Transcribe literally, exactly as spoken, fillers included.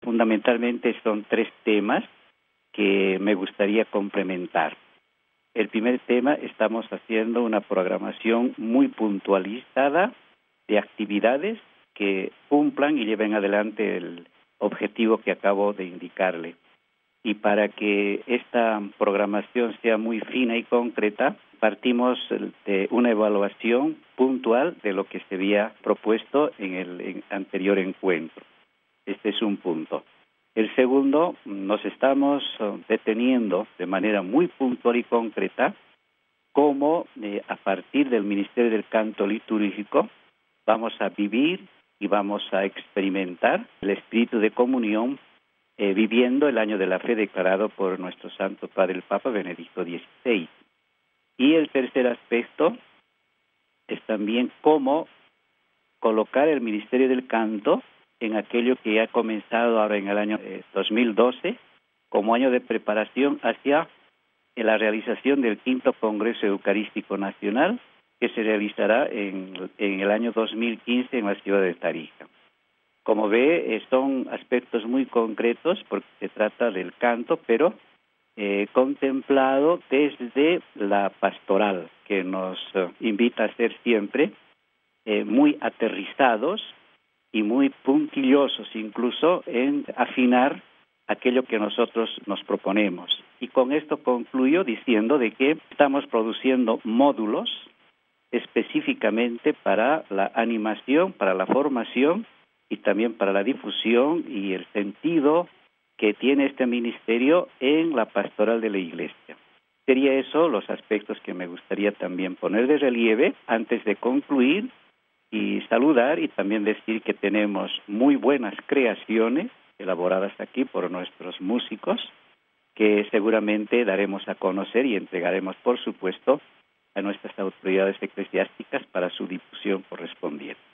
fundamentalmente son tres temas que me gustaría complementar. El primer tema, estamos haciendo una programación muy puntualizada de actividades que cumplan y lleven adelante el objetivo que acabo de indicarle. Y para que esta programación sea muy fina y concreta, partimos de una evaluación puntual de lo que se había propuesto en el anterior encuentro. Este es un punto. El segundo, nos estamos deteniendo de manera muy puntual y concreta cómo eh, a partir del Ministerio del Canto Litúrgico vamos a vivir y vamos a experimentar el espíritu de comunión eh, viviendo el año de la fe declarado por nuestro Santo Padre el Papa Benedicto dieciséis. Y el tercer aspecto es también cómo colocar el Ministerio del Canto en aquello que ha comenzado ahora en el año eh, dos mil doce como año de preparación hacia la realización del quinto Congreso Eucarístico Nacional que se realizará en, en el año dos mil quince en la ciudad de Tarija. Como ve, eh, son aspectos muy concretos porque se trata del canto, pero eh, contemplado desde la pastoral, que nos eh, invita a ser siempre eh, muy aterrizados y muy puntillosos incluso en afinar aquello que nosotros nos proponemos. Y con esto concluyo diciendo de que estamos produciendo módulos específicamente para la animación, para la formación y también para la difusión y el sentido que tiene este ministerio en la pastoral de la Iglesia. Sería eso los aspectos que me gustaría también poner de relieve antes de concluir y saludar y también decir que tenemos muy buenas creaciones elaboradas aquí por nuestros músicos que seguramente daremos a conocer y entregaremos, por supuesto, a nuestras autoridades eclesiásticas para su difusión correspondiente.